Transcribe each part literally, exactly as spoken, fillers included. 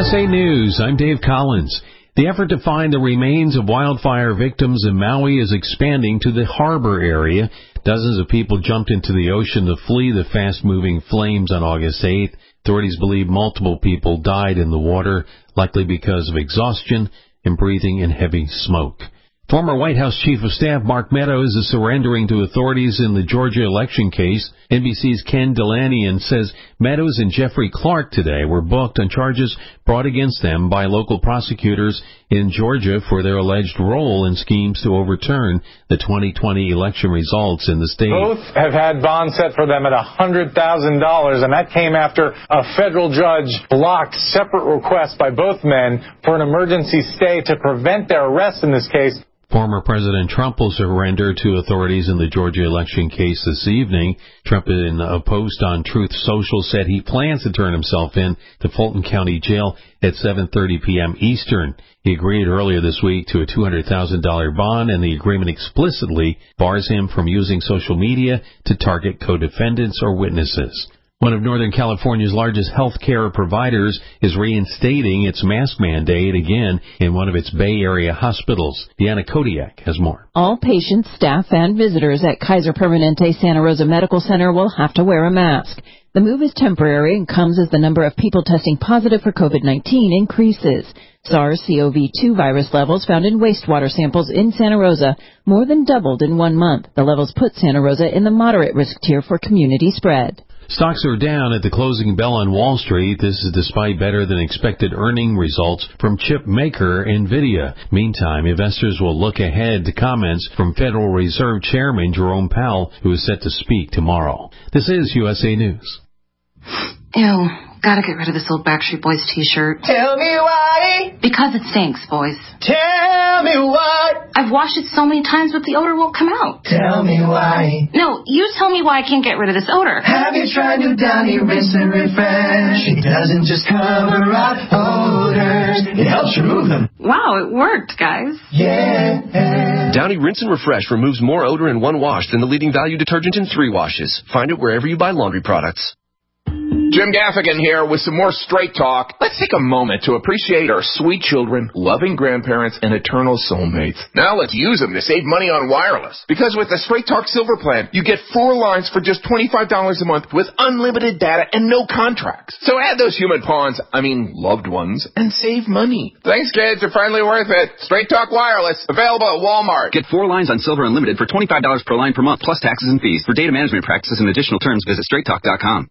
S A News, I'm Dave Collins. The effort to find the remains of wildfire victims in Maui is expanding to the harbor area. Dozens of people jumped into the ocean to flee the fast-moving flames on August eighth. Authorities believe multiple people died in the water, likely because of exhaustion and breathing in heavy smoke. Former White House Chief of Staff Mark Meadows is surrendering to authorities in the Georgia election case. N B C's Ken Dilanian says Meadows and Jeffrey Clark today were booked on charges brought against them by local prosecutors in Georgia for their alleged role in schemes to overturn the twenty twenty election results in the state. Both have had bonds set for them at one hundred thousand dollars, and that came after a federal judge blocked separate requests by both men for an emergency stay to prevent their arrest in this case. Former President Trump will surrender to authorities in the Georgia election case this evening. Trump, in a post on Truth Social, said he plans to turn himself in to Fulton County Jail at seven thirty p.m. Eastern. He agreed earlier this week to a two hundred thousand dollars bond, and the agreement explicitly bars him from using social media to target co-defendants or witnesses. One of Northern California's largest health care providers is reinstating its mask mandate again in one of its Bay Area hospitals. Deanna Kodiak has more. All patients, staff, and visitors at Kaiser Permanente Santa Rosa Medical Center will have to wear a mask. The move is temporary and comes as the number of people testing positive for COVID nineteen increases. SARS-C o V two virus levels found in wastewater samples in Santa Rosa more than doubled in one month. The levels put Santa Rosa in the moderate risk tier for community spread. Stocks are down at the closing bell on Wall Street. This is despite better than expected earning results from chip maker NVIDIA. Meantime, investors will look ahead to comments from Federal Reserve Chairman Jerome Powell, who is set to speak tomorrow. This is U S A News. Ew, gotta get rid of this old Backstreet Boys t-shirt. Tell me why. Because it stinks, boys. Tell me why. I've washed it so many times, but the odor won't come out. Tell me why. No, you tell me why I can't get rid of this odor. Have you tried new Downy Rinse and Refresh? It doesn't just cover up odors, it helps remove them. Wow, it worked, guys. Yeah. Downy Rinse and Refresh removes more odor in one wash than the leading value detergent in three washes. Find it wherever you buy laundry products. Jim Gaffigan here with some more Straight Talk. Let's take a moment to appreciate our sweet children, loving grandparents, and eternal soulmates. Now let's use them to save money on wireless. Because with the Straight Talk Silver Plan, you get four lines for just twenty-five dollars a month with unlimited data and no contracts. So add those human pawns, I mean loved ones, and save money. Thanks, kids. You're finally worth it. Straight Talk Wireless, available at Walmart. Get four lines on Silver Unlimited for twenty-five dollars per line per month, plus taxes and fees. For data management practices and additional terms, visit straight talk dot com.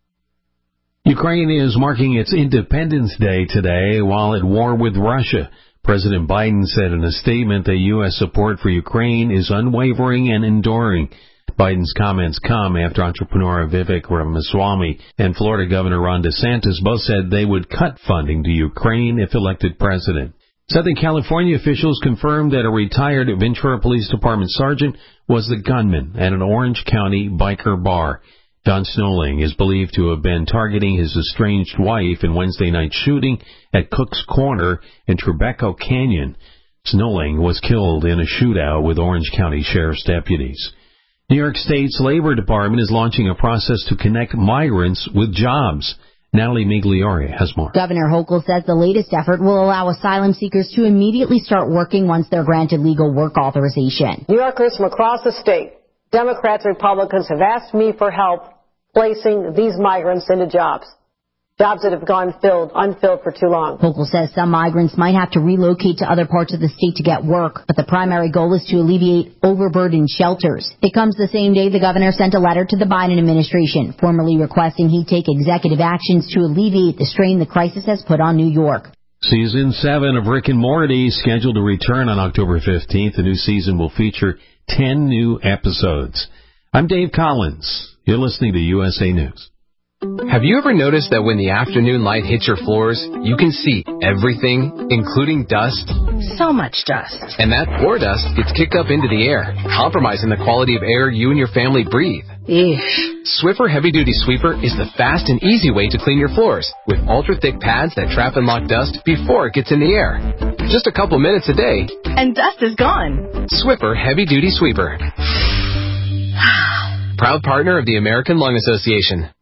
Ukraine is marking its Independence Day today while at war with Russia. President Biden said in a statement that U S support for Ukraine is unwavering and enduring. Biden's comments come after entrepreneur Vivek Ramaswamy and Florida Governor Ron DeSantis both said they would cut funding to Ukraine if elected president. Southern California officials confirmed that a retired Ventura Police Department sergeant was the gunman at an Orange County biker bar. Don Snowling is believed to have been targeting his estranged wife in Wednesday night shooting at Cook's Corner in Tribeca Canyon. Snowling was killed in a shootout with Orange County Sheriff's deputies. New York State's Labor Department is launching a process to connect migrants with jobs. Natalie Migliore has more. Governor Hochul says the latest effort will allow asylum seekers to immediately start working once they're granted legal work authorization. New Yorkers from across the state, Democrats and Republicans, have asked me for help placing these migrants into jobs, jobs that have gone filled, unfilled for too long. Hochul says some migrants might have to relocate to other parts of the state to get work, but the primary goal is to alleviate overburdened shelters. It comes the same day the governor sent a letter to the Biden administration, formally requesting he take executive actions to alleviate the strain the crisis has put on New York. Season seven of Rick and Morty is scheduled to return on October fifteenth. The new season will feature ten new episodes. I'm Dave Collins. You're listening to U S A News. Have you ever noticed that when the afternoon light hits your floors, you can see everything, including dust? So much dust. And that poor dust gets kicked up into the air, compromising the quality of air you and your family breathe. Eesh. Swiffer Heavy Duty Sweeper is the fast and easy way to clean your floors, with ultra-thick pads that trap and lock dust before it gets in the air. Just a couple minutes a day, and dust is gone. Swiffer Heavy Duty Sweeper. Proud partner of the American Lung Association.